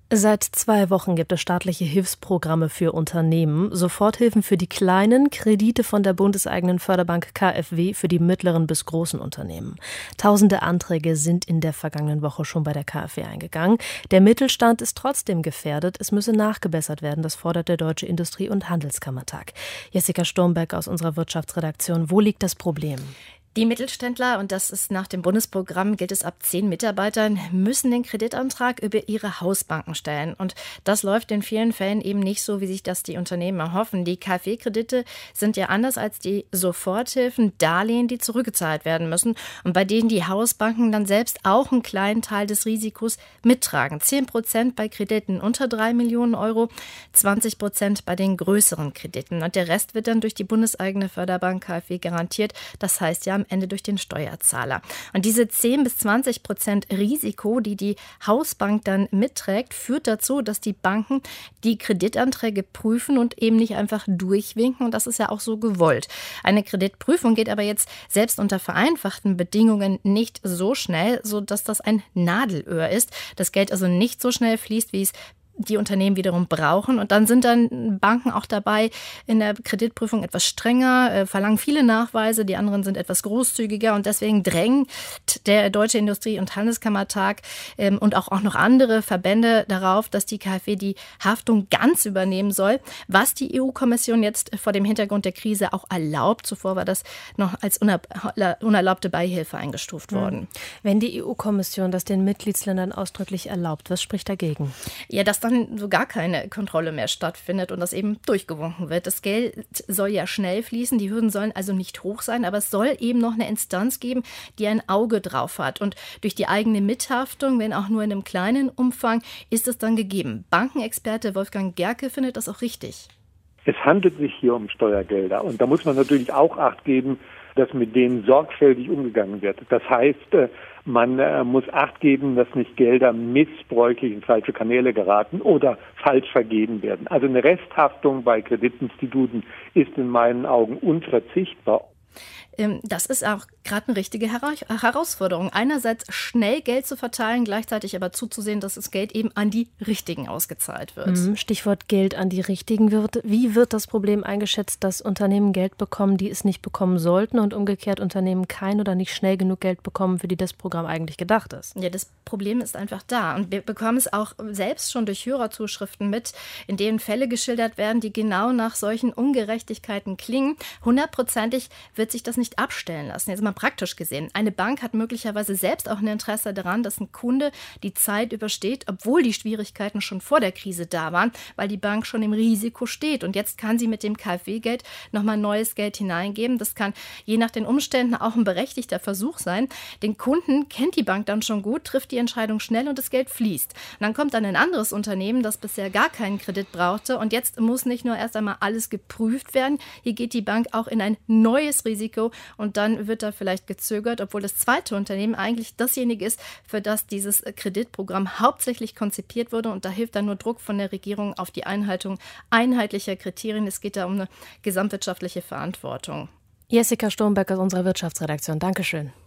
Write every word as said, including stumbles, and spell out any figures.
Seit zwei Wochen gibt es staatliche Hilfsprogramme für Unternehmen, Soforthilfen für die kleinen, Kredite von der bundeseigenen Förderbank K f W für die mittleren bis großen Unternehmen. Tausende Anträge sind in der vergangenen Woche schon bei der K f W eingegangen. Der Mittelstand ist trotzdem gefährdet. Es müsse nachgebessert werden, das fordert der Deutsche Industrie- und Handelskammertag. Jessica Sturmbeck aus unserer Wirtschaftsredaktion. Wo liegt das Problem? Die Mittelständler, und das ist nach dem Bundesprogramm, gilt es ab zehn Mitarbeitern, müssen den Kreditantrag über ihre Hausbanken stellen. Und das läuft in vielen Fällen eben nicht so, wie sich das die Unternehmen erhoffen. Die K f W-Kredite sind ja anders als die Soforthilfen Darlehen, die zurückgezahlt werden müssen und bei denen die Hausbanken dann selbst auch einen kleinen Teil des Risikos mittragen. zehn Prozent bei Krediten unter drei Millionen Euro, zwanzig Prozent bei den größeren Krediten. Und der Rest wird dann durch die bundeseigene Förderbank K f W garantiert. Das heißt ja am Ende durch den Steuerzahler. Und diese zehn bis zwanzig Prozent Risiko, die die Hausbank dann mitträgt, führt dazu, dass die Banken die Kreditanträge prüfen und eben nicht einfach durchwinken. Und das ist ja auch so gewollt. Eine Kreditprüfung geht aber jetzt selbst unter vereinfachten Bedingungen nicht so schnell, sodass das ein Nadelöhr ist. Das Geld also nicht so schnell fließt, wie es die Unternehmen wiederum brauchen. Und dann sind dann Banken auch dabei, in der Kreditprüfung etwas strenger, äh, verlangen viele Nachweise, die anderen sind etwas großzügiger. Und deswegen drängt der Deutsche Industrie- und Handelskammertag ähm, und auch, auch noch andere Verbände darauf, dass die K f W die Haftung ganz übernehmen soll, was die E U-Kommission jetzt vor dem Hintergrund der Krise auch erlaubt. Zuvor war das noch als unerlaubte Beihilfe eingestuft worden. Wenn die E U-Kommission das den Mitgliedsländern ausdrücklich erlaubt, was spricht dagegen? Ja, dass dann so gar keine Kontrolle mehr stattfindet und das eben durchgewunken wird. Das Geld soll ja schnell fließen, die Hürden sollen also nicht hoch sein, aber es soll eben noch eine Instanz geben, die ein Auge drauf hat. Und durch die eigene Mithaftung, wenn auch nur in einem kleinen Umfang, ist es dann gegeben. Bankenexperte Wolfgang Gerke findet das auch richtig. Es handelt sich hier um Steuergelder und da muss man natürlich auch Acht geben, dass mit denen sorgfältig umgegangen wird. Das heißt, man muss Acht geben, dass nicht Gelder missbräuchlich in falsche Kanäle geraten oder falsch vergeben werden. Also eine Resthaftung bei Kreditinstituten ist in meinen Augen unverzichtbar. Das ist auch gerade eine richtige Herausforderung. Einerseits schnell Geld zu verteilen, gleichzeitig aber zuzusehen, dass das Geld eben an die Richtigen ausgezahlt wird. Stichwort Geld an die Richtigen wird. Wie wird das Problem eingeschätzt, dass Unternehmen Geld bekommen, die es nicht bekommen sollten und umgekehrt Unternehmen kein oder nicht schnell genug Geld bekommen, für die das Programm eigentlich gedacht ist? Ja, das Problem ist einfach da. Und wir bekommen es auch selbst schon durch Hörerzuschriften mit, in denen Fälle geschildert werden, die genau nach solchen Ungerechtigkeiten klingen. Hundertprozentig wird sich das nicht abstellen lassen. Jetzt mal praktisch gesehen. Eine Bank hat möglicherweise selbst auch ein Interesse daran, dass ein Kunde die Zeit übersteht, obwohl die Schwierigkeiten schon vor der Krise da waren, weil die Bank schon im Risiko steht. Und jetzt kann sie mit dem K f W-Geld nochmal neues Geld hineingeben. Das kann je nach den Umständen auch ein berechtigter Versuch sein. Den Kunden kennt die Bank dann schon gut, trifft die Entscheidung schnell und das Geld fließt. Und dann kommt dann ein anderes Unternehmen, das bisher gar keinen Kredit brauchte. Und jetzt muss nicht nur erst einmal alles geprüft werden. Hier geht die Bank auch in ein neues Risiko. Und dann wird da vielleicht gezögert, obwohl das zweite Unternehmen eigentlich dasjenige ist, für das dieses Kreditprogramm hauptsächlich konzipiert wurde. Und da hilft dann nur Druck von der Regierung auf die Einhaltung einheitlicher Kriterien. Es geht da um eine gesamtwirtschaftliche Verantwortung. Jessica Sturmbeck aus unserer Wirtschaftsredaktion. Dankeschön.